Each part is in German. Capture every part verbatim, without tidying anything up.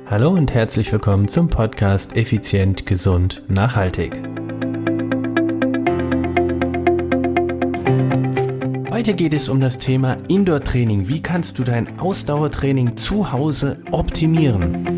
Hallo und herzlich willkommen zum Podcast Effizient, Gesund, Nachhaltig. Heute geht es um das Thema Indoor-Training. Wie kannst du dein Ausdauertraining zu Hause optimieren?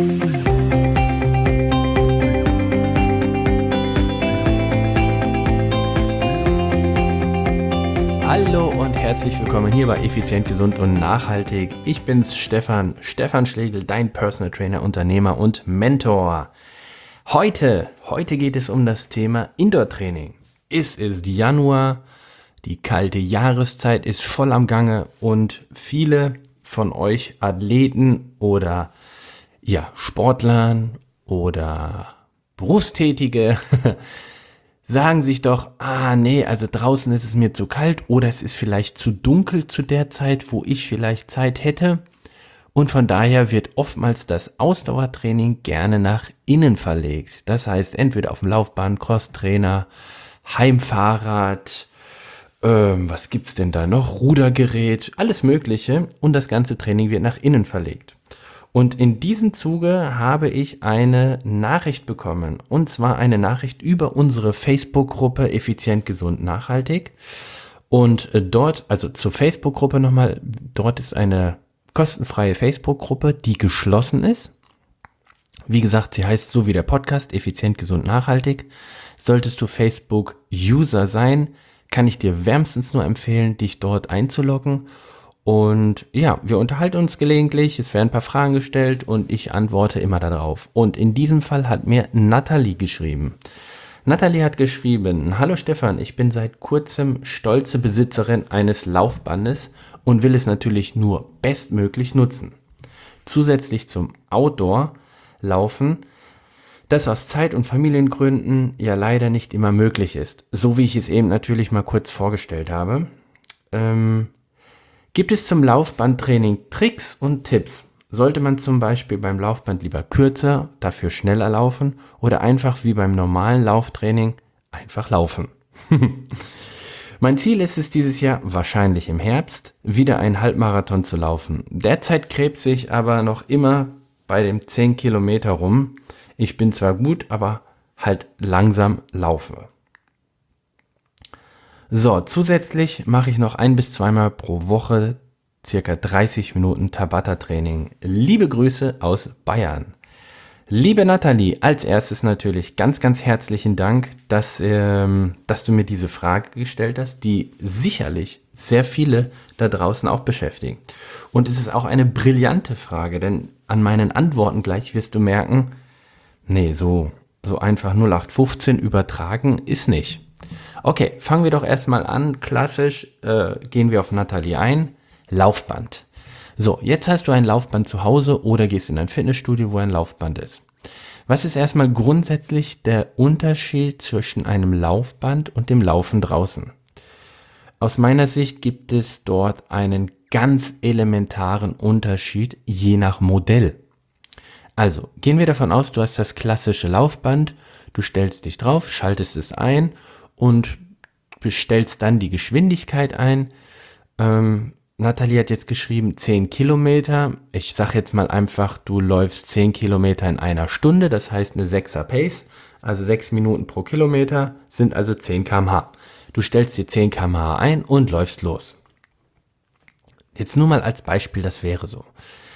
Hallo und herzlich willkommen hier bei Effizient, Gesund und Nachhaltig. Ich bin's, Stefan, Stefan Schlegel, dein Personal Trainer, Unternehmer und Mentor. Heute, heute geht es um das Thema Indoor-Training. Es ist Januar, die kalte Jahreszeit ist voll am Gange und viele von euch Athleten oder ja, Sportlern oder Berufstätige sagen sich doch, ah nee, also draußen ist es mir zu kalt oder es ist vielleicht zu dunkel zu der Zeit, wo ich vielleicht Zeit hätte. Und von daher wird oftmals das Ausdauertraining gerne nach innen verlegt. Das heißt, entweder auf dem Laufband, Crosstrainer, Heimfahrrad, ähm, was gibt's denn da noch? Rudergerät, alles Mögliche. Und das ganze Training wird nach innen verlegt. Und in diesem Zuge habe ich eine Nachricht bekommen, und zwar eine Nachricht über unsere Facebook-Gruppe Effizient, Gesund, Nachhaltig. Und dort, also zur Facebook-Gruppe nochmal, dort ist eine kostenfreie Facebook-Gruppe, die geschlossen ist. Wie gesagt, sie heißt so wie der Podcast, Effizient, Gesund, Nachhaltig. Solltest du Facebook-User sein, kann ich dir wärmstens nur empfehlen, dich dort einzuloggen. Und ja, wir unterhalten uns gelegentlich, es werden ein paar Fragen gestellt und ich antworte immer darauf. Und in diesem Fall hat mir Nathalie geschrieben. Nathalie hat geschrieben: Hallo Stefan, ich bin seit kurzem stolze Besitzerin eines Laufbandes und will es natürlich nur bestmöglich nutzen. Zusätzlich zum Outdoor-Laufen, das aus Zeit- und Familiengründen ja leider nicht immer möglich ist. So wie ich es eben natürlich mal kurz vorgestellt habe. Ähm... Gibt es zum Laufbandtraining Tricks und Tipps? Sollte man zum Beispiel beim Laufband lieber kürzer, dafür schneller laufen oder einfach wie beim normalen Lauftraining einfach laufen? Mein Ziel ist es dieses Jahr, wahrscheinlich im Herbst, wieder einen Halbmarathon zu laufen. Derzeit krebse ich aber noch immer bei dem zehn Kilometer rum. Ich bin zwar gut, aber halt langsam laufe. So, zusätzlich mache ich noch ein bis zweimal pro Woche circa dreißig Minuten Tabata-Training. Liebe Grüße aus Bayern. Liebe Nathalie, als erstes natürlich ganz, ganz herzlichen Dank, dass, ähm, dass du mir diese Frage gestellt hast, die sicherlich sehr viele da draußen auch beschäftigen. Und es ist auch eine brillante Frage, denn an meinen Antworten gleich wirst du merken, nee, so, so einfach null acht fünfzehn übertragen ist nicht. Okay, fangen wir doch erstmal an. Klassisch äh, gehen wir auf Nathalie ein. Laufband. So, jetzt hast du ein Laufband zu Hause oder gehst in ein Fitnessstudio, wo ein Laufband ist. Was ist erstmal grundsätzlich der Unterschied zwischen einem Laufband und dem Laufen draußen? Aus meiner Sicht gibt es dort einen ganz elementaren Unterschied je nach Modell. Also, gehen wir davon aus, du hast das klassische Laufband, du stellst dich drauf, schaltest es ein und bestellst dann die Geschwindigkeit ein. Ähm, Nathalie hat jetzt geschrieben zehn Kilometer. Ich sage jetzt mal einfach, du läufst zehn Kilometer in einer Stunde, das heißt eine sechser Pace, also sechs Minuten pro Kilometer sind also zehn Kilometer pro Stunde. Du stellst dir zehn Kilometer pro Stunde ein und läufst los. Jetzt nur mal als Beispiel, das wäre so.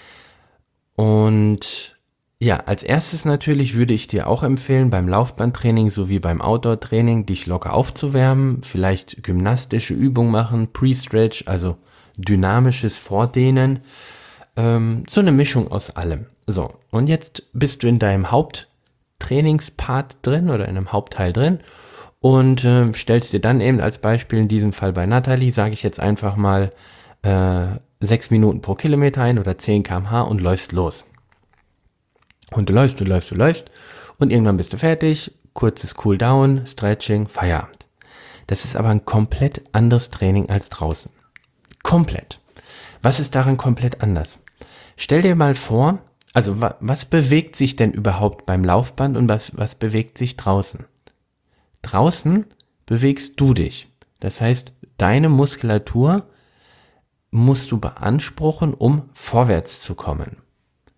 Und ja, als erstes natürlich würde ich dir auch empfehlen, beim Laufbandtraining sowie beim Outdoor-Training dich locker aufzuwärmen, vielleicht gymnastische Übungen machen, Pre-Stretch, also dynamisches Vordehnen, ähm, so eine Mischung aus allem. So, und jetzt bist du in deinem Haupttrainingspart drin oder in einem Hauptteil drin und äh, stellst dir dann eben als Beispiel, in diesem Fall bei Nathalie, sage ich jetzt einfach mal äh, sechs Minuten pro Kilometer ein oder zehn Kilometer pro Stunde und läufst los. Und du läufst, du läufst, du läufst und irgendwann bist du fertig, kurzes Cooldown, Stretching, Feierabend. Das ist aber ein komplett anderes Training als draußen. Komplett. Was ist daran komplett anders? Stell dir mal vor, also wa- was bewegt sich denn überhaupt beim Laufband und was, was bewegt sich draußen? Draußen bewegst du dich. Das heißt, deine Muskulatur musst du beanspruchen, um vorwärts zu kommen.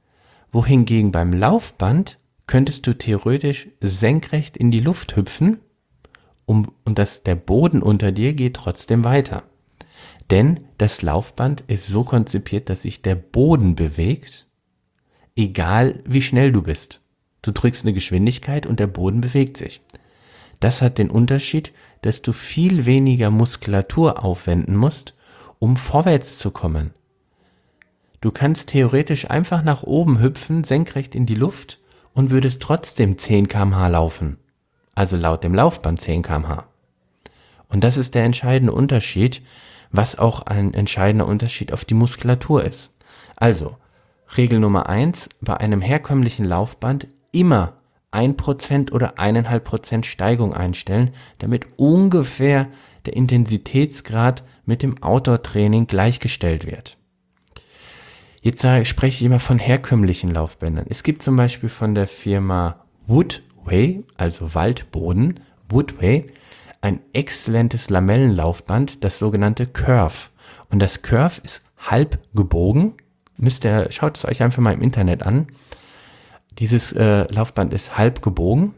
Wohingegen beim Laufband könntest du theoretisch senkrecht in die Luft hüpfen, um, und das, der Boden unter dir geht trotzdem weiter. Denn das Laufband ist so konzipiert, dass sich der Boden bewegt, egal wie schnell du bist. Du drückst eine Geschwindigkeit und der Boden bewegt sich. Das hat den Unterschied, dass du viel weniger Muskulatur aufwenden musst, um vorwärts zu kommen. Du kannst theoretisch einfach nach oben hüpfen, senkrecht in die Luft und würdest trotzdem zehn Kilometer pro Stunde laufen. Also laut dem Laufband zehn Kilometer pro Stunde. Und das ist der entscheidende Unterschied, was auch ein entscheidender Unterschied auf die Muskulatur ist. Also, Regel Nummer eins, bei einem herkömmlichen Laufband immer ein Prozent oder ein Komma fünf Prozent Steigung einstellen, damit ungefähr der Intensitätsgrad mit dem Outdoor-Training gleichgestellt wird. Jetzt sage, spreche ich immer von herkömmlichen Laufbändern. Es gibt zum Beispiel von der Firma Woodway, also Waldboden, Woodway, ein exzellentes Lamellenlaufband, das sogenannte Curve. Und das Curve ist halb gebogen. Müsst ihr, schaut es euch einfach mal im Internet an. Dieses äh, Laufband ist halb gebogen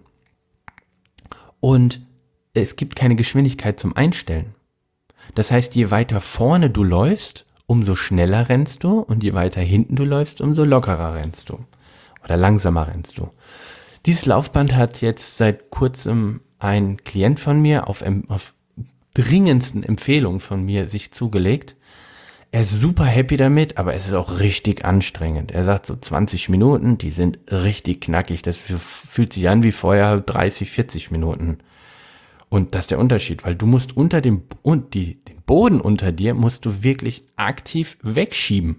und es gibt keine Geschwindigkeit zum Einstellen. Das heißt, je weiter vorne du läufst, umso schneller rennst du und je weiter hinten du läufst, umso lockerer rennst du oder langsamer rennst du. Dieses Laufband hat jetzt seit kurzem ein Klient von mir auf, auf dringendsten Empfehlung von mir sich zugelegt. Er ist super happy damit, aber es ist auch richtig anstrengend. Er sagt so zwanzig Minuten, die sind richtig knackig. Das fühlt sich an wie vorher dreißig, vierzig Minuten. Und das ist der Unterschied, weil du musst unter dem und die, den Boden unter dir musst du wirklich aktiv wegschieben.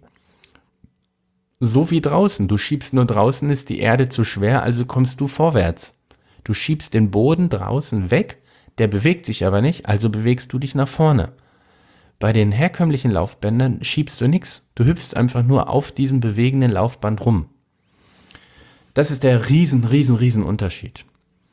So wie draußen. Du schiebst nur draußen, ist die Erde zu schwer, also kommst du vorwärts. Du schiebst den Boden draußen weg, der bewegt sich aber nicht, also bewegst du dich nach vorne. Bei den herkömmlichen Laufbändern schiebst du nichts. Du hüpfst einfach nur auf diesem bewegenden Laufband rum. Das ist der riesen, riesen, riesen Unterschied.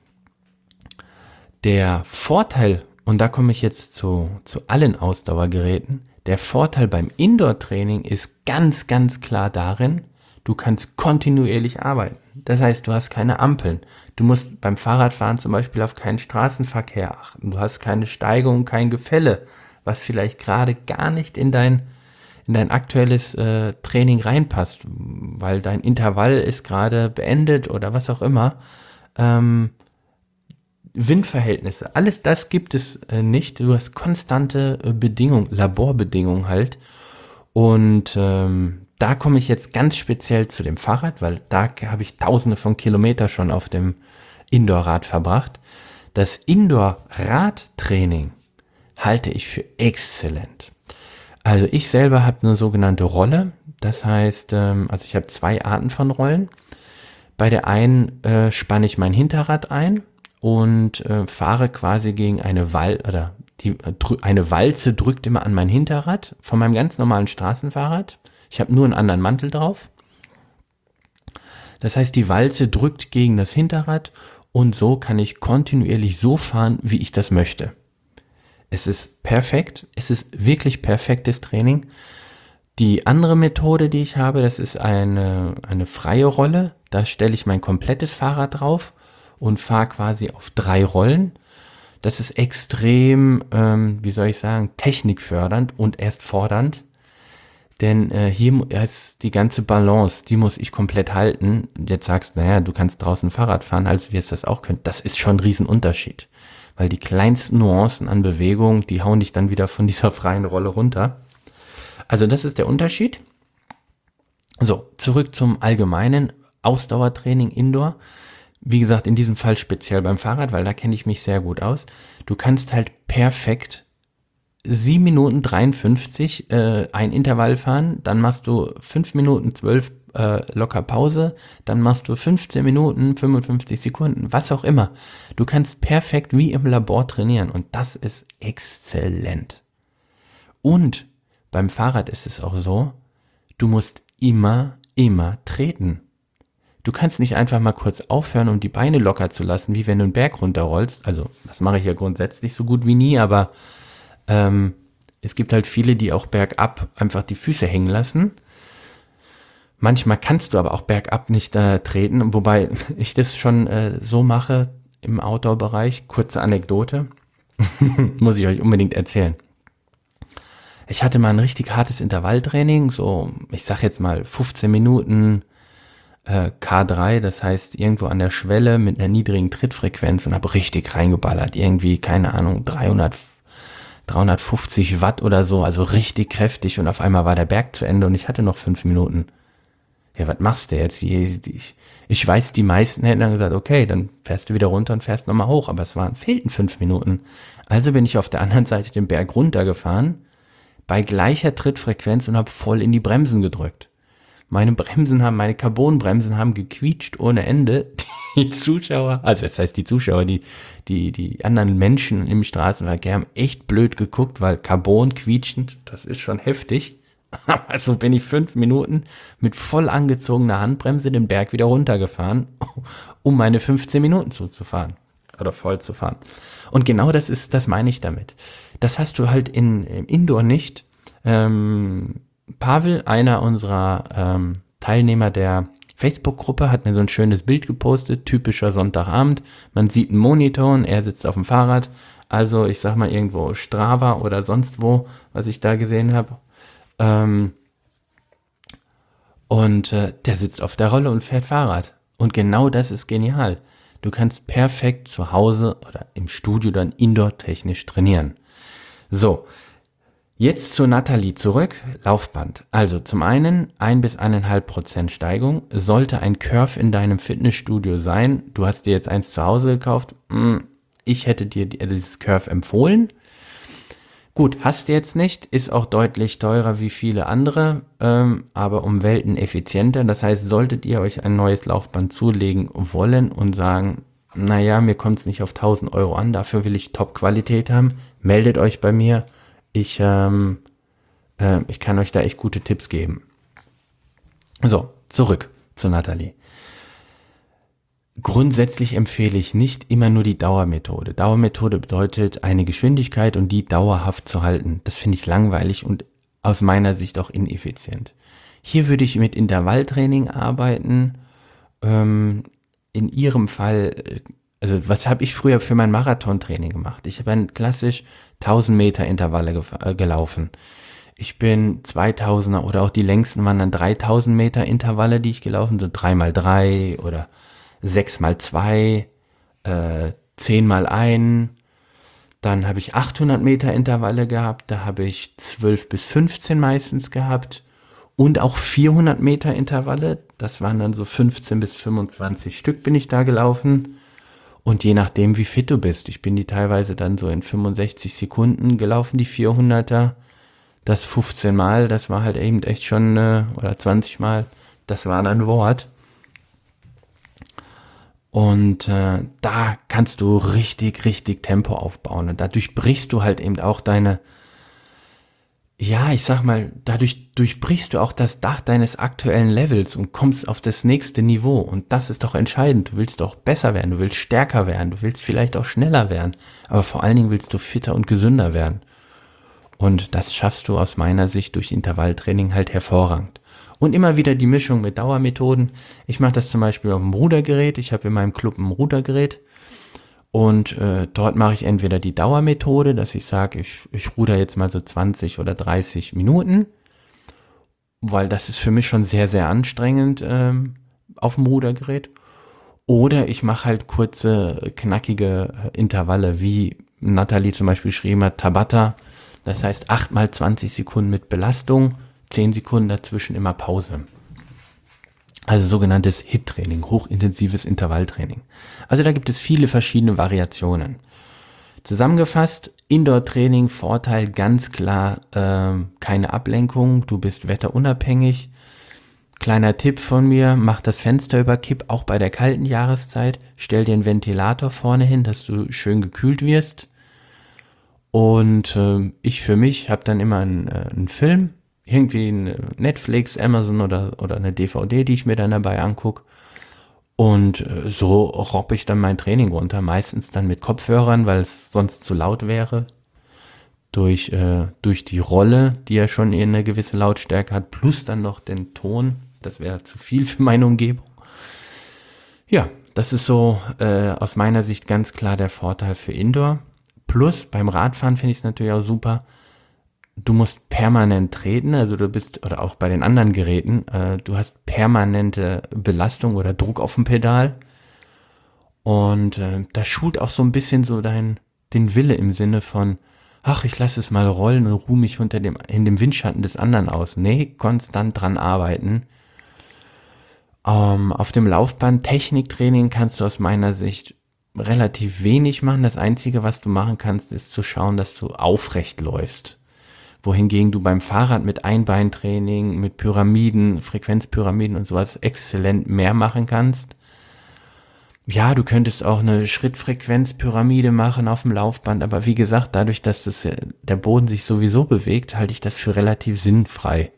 Der Vorteil, und da komme ich jetzt zu, zu allen Ausdauergeräten, der Vorteil beim Indoor-Training ist ganz, ganz klar darin, du kannst kontinuierlich arbeiten. Das heißt, du hast keine Ampeln. Du musst beim Fahrradfahren zum Beispiel auf keinen Straßenverkehr achten. Du hast keine Steigung, kein Gefälle, was vielleicht gerade gar nicht in dein, in dein aktuelles äh, Training reinpasst, weil dein Intervall ist gerade beendet oder was auch immer. Ähm, Windverhältnisse, alles das gibt es äh, nicht. Du hast konstante äh, Bedingungen, Laborbedingungen halt. Und ähm, da komme ich jetzt ganz speziell zu dem Fahrrad, weil da habe ich tausende von Kilometern schon auf dem Indoor-Rad verbracht. Das Indoor-Radtraining halte ich für exzellent. Also ich selber habe eine sogenannte Rolle. Das heißt, ähm, also ich habe zwei Arten von Rollen. Bei der einen äh, spanne ich mein Hinterrad ein und äh, fahre quasi gegen eine Wal oder die, drü- eine Walze drückt immer an mein Hinterrad von meinem ganz normalen Straßenfahrrad. Ich habe nur einen anderen Mantel drauf. Das heißt, die Walze drückt gegen das Hinterrad und so kann ich kontinuierlich so fahren, wie ich das möchte. Es ist perfekt, es ist wirklich perfektes Training. Die andere Methode, die ich habe, das ist eine, eine freie Rolle. Da stelle ich mein komplettes Fahrrad drauf und fahre quasi auf drei Rollen. Das ist extrem, ähm, wie soll ich sagen, technikfördernd und erst fordernd. Denn äh, hier ist die ganze Balance, die muss ich komplett halten. Jetzt sagst du, naja, du kannst draußen Fahrrad fahren, also wirst du das auch können. Das ist schon ein Riesenunterschied. Weil die kleinsten Nuancen an Bewegung, die hauen dich dann wieder von dieser freien Rolle runter. Also das ist der Unterschied. So, zurück zum allgemeinen Ausdauertraining Indoor. Wie gesagt, in diesem Fall speziell beim Fahrrad, weil da kenne ich mich sehr gut aus. Du kannst halt perfekt sieben Minuten dreiundfünfzig äh, ein Intervall fahren, dann machst du fünf Minuten zwölf äh, locker Pause, dann machst du fünfzehn Minuten, fünfundfünfzig Sekunden, was auch immer. Du kannst perfekt wie im Labor trainieren und das ist exzellent. Und beim Fahrrad ist es auch so, du musst immer, immer treten. Du kannst nicht einfach mal kurz aufhören, um die Beine locker zu lassen, wie wenn du einen Berg runterrollst. Also das mache ich ja grundsätzlich so gut wie nie, aber ähm, es gibt halt viele, die auch bergab einfach die Füße hängen lassen. Manchmal kannst du aber auch bergab nicht äh, treten, wobei ich das schon äh, so mache im Outdoor-Bereich. Kurze Anekdote, muss ich euch unbedingt erzählen. Ich hatte mal ein richtig hartes Intervalltraining, so ich sag jetzt mal fünfzehn Minuten äh, K drei, das heißt irgendwo an der Schwelle mit einer niedrigen Trittfrequenz und habe richtig reingeballert. Irgendwie, keine Ahnung, dreihundert, dreihundertfünfzig Watt oder so, also richtig kräftig und auf einmal war der Berg zu Ende und ich hatte noch fünf Minuten. Ja, was machst du jetzt? Ich, ich weiß, die meisten hätten dann gesagt, okay, dann fährst du wieder runter und fährst nochmal hoch, aber es waren, fehlten fünf Minuten. Also bin ich auf der anderen Seite den Berg runtergefahren, bei gleicher Trittfrequenz und habe voll in die Bremsen gedrückt. Meine Bremsen haben, meine Carbonbremsen haben gequietscht ohne Ende. Die Zuschauer, also das heißt die Zuschauer, die, die, die anderen Menschen im Straßenverkehr haben echt blöd geguckt, weil Carbon quietschend, das ist schon heftig. Also bin ich fünf Minuten mit voll angezogener Handbremse den Berg wieder runtergefahren, um meine fünfzehn Minuten zuzufahren oder voll zu fahren. Und genau das ist, das meine ich damit. Das hast du halt in, im Indoor nicht. Ähm, Pavel, einer unserer ähm, Teilnehmer der Facebook-Gruppe, hat mir so ein schönes Bild gepostet, typischer Sonntagabend. Man sieht einen Monitor und er sitzt auf dem Fahrrad. Also ich sag mal irgendwo Strava oder sonst wo, was ich da gesehen habe. Ähm, und äh, der sitzt auf der Rolle und fährt Fahrrad. Und genau das ist genial. Du kannst perfekt zu Hause oder im Studio dann indoor-technisch trainieren. So, jetzt zu Nathalie zurück. Laufband. Also zum einen ein bis eineinhalb Prozent Steigung. Sollte ein Curve in deinem Fitnessstudio sein, du hast dir jetzt eins zu Hause gekauft, ich hätte dir dieses Curve empfohlen. Gut, hast du jetzt nicht, ist auch deutlich teurer wie viele andere, ähm, aber um Welten effizienter. Das heißt, solltet ihr euch ein neues Laufband zulegen wollen und sagen, naja, mir kommt es nicht auf tausend Euro an, dafür will ich Top-Qualität haben, meldet euch bei mir. Ich, ähm, äh, ich kann euch da echt gute Tipps geben. So, zurück zu Nathalie. Grundsätzlich empfehle ich nicht immer nur die Dauermethode. Dauermethode bedeutet, eine Geschwindigkeit und die dauerhaft zu halten. Das finde ich langweilig und aus meiner Sicht auch ineffizient. Hier würde ich mit Intervalltraining arbeiten. Ähm, in ihrem Fall, also was habe ich früher für mein Marathontraining gemacht? Ich habe ein klassisch tausend Meter Intervalle gef- äh, gelaufen. Ich bin zweitausender oder auch die längsten waren dann dreitausend Meter Intervalle, die ich gelaufen bin, so drei mal drei oder sechs mal zwei, äh, zehn mal eins. Dann habe ich achthundert Meter Intervalle gehabt, da habe ich zwölf bis fünfzehn meistens gehabt und auch vierhundert Meter Intervalle, das waren dann so fünfzehn bis fünfundzwanzig Stück bin ich da gelaufen und je nachdem wie fit du bist, ich bin die teilweise dann so in fünfundsechzig Sekunden gelaufen, die vierhunderter, das fünfzehn Mal, das war halt eben echt schon, äh, oder zwanzig Mal, das war dann Wort. Und äh, da kannst du richtig, richtig Tempo aufbauen. Und dadurch brichst du halt eben auch deine, ja, ich sag mal, dadurch durchbrichst du auch das Dach deines aktuellen Levels und kommst auf das nächste Niveau. Und das ist doch entscheidend. Du willst doch besser werden, du willst stärker werden, du willst vielleicht auch schneller werden. Aber vor allen Dingen willst du fitter und gesünder werden. Und das schaffst du aus meiner Sicht durch Intervalltraining halt hervorragend. Und immer wieder die Mischung mit Dauermethoden. Ich mache das zum Beispiel auf dem Rudergerät. Ich habe in meinem Club ein Rudergerät. Und äh, dort mache ich entweder die Dauermethode, dass ich sage, ich, ich ruder jetzt mal so zwanzig oder dreißig Minuten. Weil das ist für mich schon sehr, sehr anstrengend ähm, auf dem Rudergerät. Oder ich mache halt kurze, knackige Intervalle, wie Nathalie zum Beispiel geschrieben hat, Tabata. Das heißt acht mal zwanzig Sekunden mit Belastung. zehn Sekunden dazwischen immer Pause. Also sogenanntes H I I T-Training, hochintensives Intervalltraining. Also da gibt es viele verschiedene Variationen. Zusammengefasst, Indoor-Training, Vorteil ganz klar, äh, keine Ablenkung, du bist wetterunabhängig. Kleiner Tipp von mir, mach das Fenster über Kipp, auch bei der kalten Jahreszeit. Stell dir einen Ventilator vorne hin, dass du schön gekühlt wirst. Und äh, ich für mich habe dann immer einen, äh, einen Film, irgendwie eine Netflix, Amazon oder, oder eine D V D, die ich mir dann dabei angucke. Und äh, so robb ich dann mein Training runter, meistens dann mit Kopfhörern, weil es sonst zu laut wäre. Durch, äh, durch die Rolle, die ja schon eine gewisse Lautstärke hat, plus dann noch den Ton, Das wäre zu viel für meine Umgebung. Ja, das ist so äh, aus meiner Sicht ganz klar der Vorteil für Indoor. Plus beim Radfahren finde ich es natürlich auch super. Du musst permanent treten, also du bist, oder auch bei den anderen Geräten, äh, du hast permanente Belastung oder Druck auf dem Pedal. Und äh, das schult auch so ein bisschen so dein, den Wille im Sinne von, ach, ich lasse es mal rollen und ruhe mich unter dem, in dem Windschatten des anderen aus. Nee, konstant dran arbeiten. Ähm, auf dem Laufband Techniktraining kannst du aus meiner Sicht relativ wenig machen. Das Einzige, was du machen kannst, ist zu schauen, dass du aufrecht läufst. Wohingegen du beim Fahrrad mit Einbeintraining, mit Pyramiden, Frequenzpyramiden und sowas exzellent mehr machen kannst. Ja, du könntest auch eine Schrittfrequenzpyramide machen auf dem Laufband, aber wie gesagt, dadurch, dass das, der Boden sich sowieso bewegt, halte ich das für relativ sinnfrei.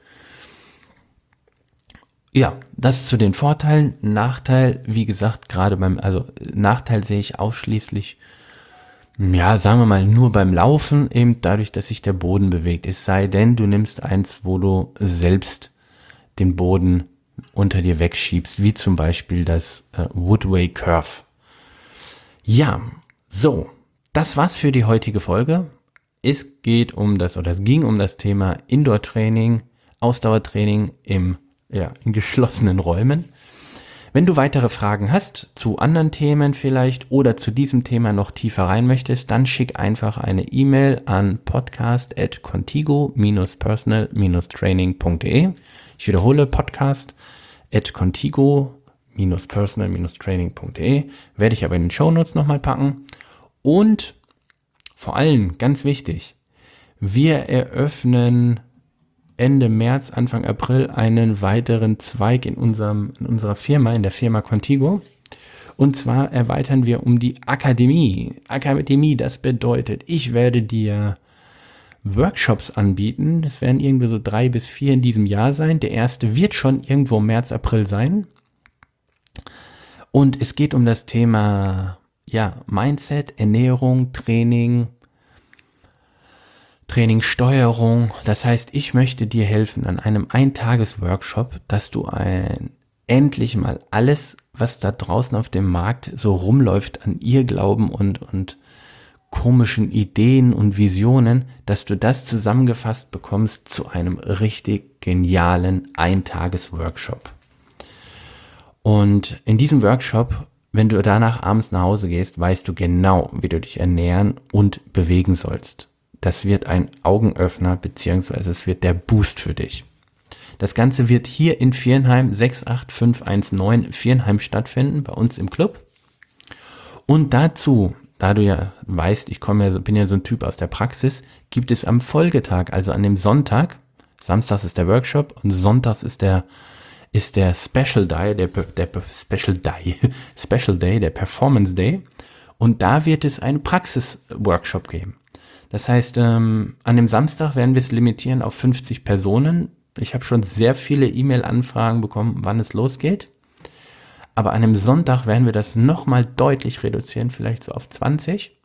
Ja, das zu den Vorteilen. Nachteil, wie gesagt, gerade beim, also Nachteil sehe ich ausschließlich, ja, sagen wir mal, nur beim Laufen, eben dadurch, dass sich der Boden bewegt. Es sei denn, du nimmst eins, wo du selbst den Boden unter dir wegschiebst, wie zum Beispiel das äh, Woodway Curve. Ja, so, das war's für die heutige Folge. Es geht um das, oder es ging um das Thema Indoor-Training, Ausdauertraining im, ja, in geschlossenen Räumen. Wenn du weitere Fragen hast zu anderen Themen vielleicht oder zu diesem Thema noch tiefer rein möchtest, dann schick einfach eine E-Mail an podcast at contigo dash personal dash training punkt de. Ich wiederhole, podcast at contigo dash personal dash training punkt de. Werde ich aber in den Shownotes nochmal packen. Und vor allem, ganz wichtig, wir eröffnen Ende März, Anfang April einen weiteren Zweig in unserem, in unserer Firma, in der Firma Contigo. Und zwar erweitern wir um die Akademie. Akademie, das bedeutet, ich werde dir Workshops anbieten. Das werden irgendwie so drei bis vier in diesem Jahr sein. Der erste wird schon irgendwo März, April sein. Und es geht um das Thema, ja, Mindset, Ernährung, Training, Trainingssteuerung. Das heißt, ich möchte dir helfen an einem Eintages-Workshop, dass du ein, endlich mal alles, was da draußen auf dem Markt so rumläuft, an Irrglauben und, und komischen Ideen und Visionen, dass du das zusammengefasst bekommst zu einem richtig genialen Eintages-Workshop. Und in diesem Workshop, wenn du danach abends nach Hause gehst, weißt du genau, wie du dich ernähren und bewegen sollst. Das wird ein Augenöffner, beziehungsweise es wird der Boost für dich. Das Ganze wird hier in Viernheim, sechs acht fünf eins neun Viernheim stattfinden, bei uns im Club. Und dazu, da du ja weißt, ich komme ja, bin ja so ein Typ aus der Praxis, gibt es am Folgetag, also an dem Sonntag, Samstags ist der Workshop und Sonntags ist der, ist der Special Day, der, der Special Day, Special Day, der Performance Day. Und da wird es einen Praxis-Workshop geben. Das heißt, ähm, an dem Samstag werden wir es limitieren auf fünfzig Personen. Ich habe schon sehr viele E-Mail-Anfragen bekommen, wann es losgeht. Aber an dem Sonntag werden wir das nochmal deutlich reduzieren, vielleicht so auf zwanzig.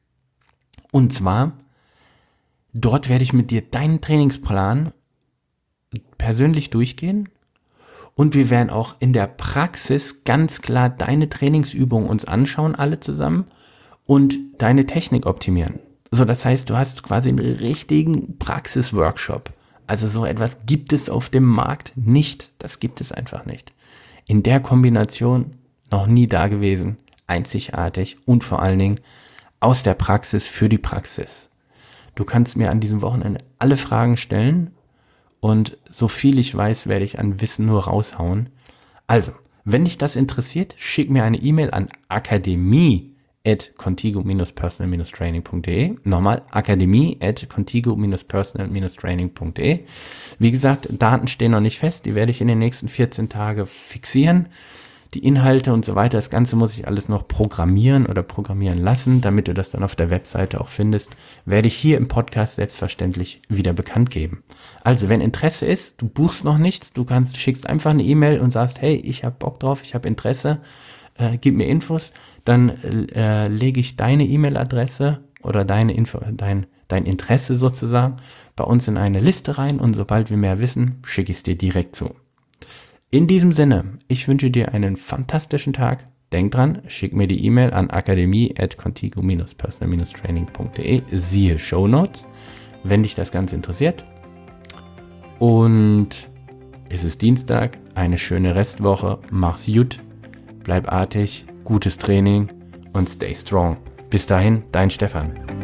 Und zwar, dort werde ich mit dir deinen Trainingsplan persönlich durchgehen. Und wir werden auch in der Praxis ganz klar deine Trainingsübungen uns anschauen, alle zusammen, und deine Technik optimieren. So, das heißt, du hast quasi einen richtigen Praxis-Workshop. Also so etwas gibt es auf dem Markt nicht. Das gibt es einfach nicht. In der Kombination noch nie da gewesen, einzigartig und vor allen Dingen aus der Praxis für die Praxis. Du kannst mir an diesem Wochenende alle Fragen stellen und so viel ich weiß, werde ich an Wissen nur raushauen. Also, wenn dich das interessiert, schick mir eine E-Mail an akademie at contigo dash personal dash training punkt de. Nochmal, akademie at contigo dash personal dash training punkt de. Wie gesagt, Daten stehen noch nicht fest, die werde ich in den nächsten vierzehn Tagen fixieren. Die Inhalte und so weiter, das Ganze muss ich alles noch programmieren oder programmieren lassen, damit du das dann auf der Webseite auch findest, werde ich hier im Podcast selbstverständlich wieder bekannt geben. Also, wenn Interesse ist, du buchst noch nichts, du kannst, schickst einfach eine E-Mail und sagst, hey, ich habe Bock drauf, ich habe Interesse, äh, gib mir Infos, dann äh, lege ich deine E-Mail-Adresse oder deine Info, dein, dein Interesse sozusagen bei uns in eine Liste rein und sobald wir mehr wissen, schicke ich es dir direkt zu. In diesem Sinne, ich wünsche dir einen fantastischen Tag. Denk dran, schick mir die E-Mail an akademie at contigo personal training punkt de, siehe Shownotes, wenn dich das Ganze interessiert. Und es ist Dienstag, eine schöne Restwoche, mach's gut, bleib artig, gutes Training und stay strong. Bis dahin, dein Stefan.